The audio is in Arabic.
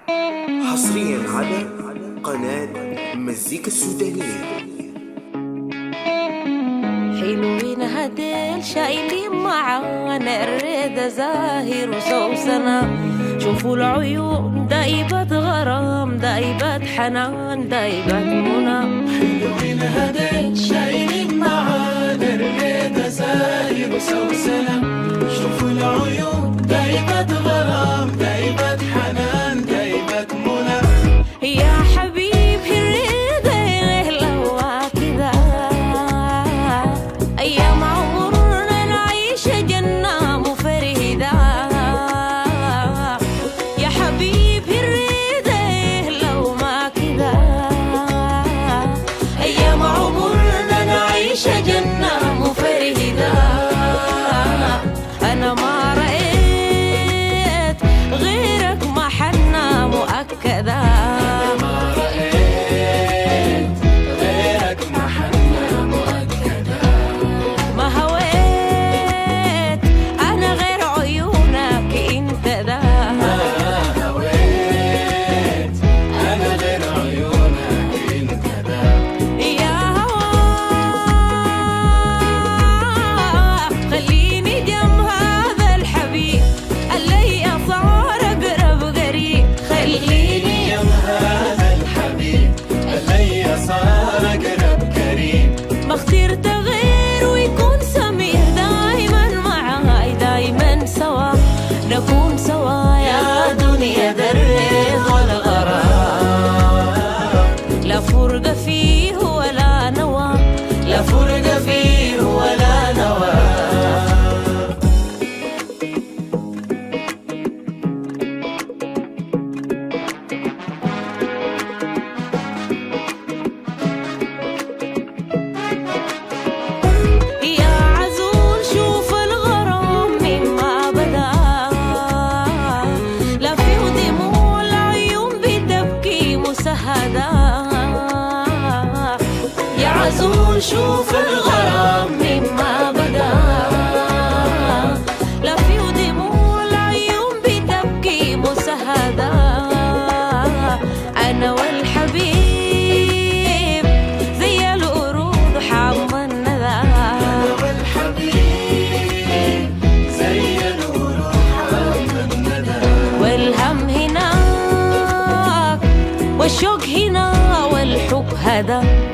حصريا على قناة مزيكا السودانية. حلوين هديل شايلين معانا الريدة زاهر وسوسنة. شوفوا العيون دايبة غرام، دايبة حنان، دايبة منى. حلوين هديل شايلين معانا الريدة زاهر وسوسنة. شوفوا العيون دايبة غرام، دايبة حنان، دايبة منى. يا حبيبي الريدة لهوا كذا، أيام عمرنا نعيش جنة مفرهدة. يا حبيبي الريدة لو ما كذا، أيام عمرنا نعيش جنة مفرهدة. أنا ما رأيت غيرك محنة مؤكدة. اخترت غير ويكون سمير دايما معاي، دايما سوا نكون سوا يا دنيا. درب والغرام لا فرق فيه ولا نوى، لا فرق فيه ولا نوى. يا عزول شوف الغرام مما بدا، لا في دموع العيون بتبكي مسهدة. أنا والحبيب زي القرود حام الندى، أنا والحبيب زي القرود حام الندى. والهم هناك والشوق هنا والحب هدا.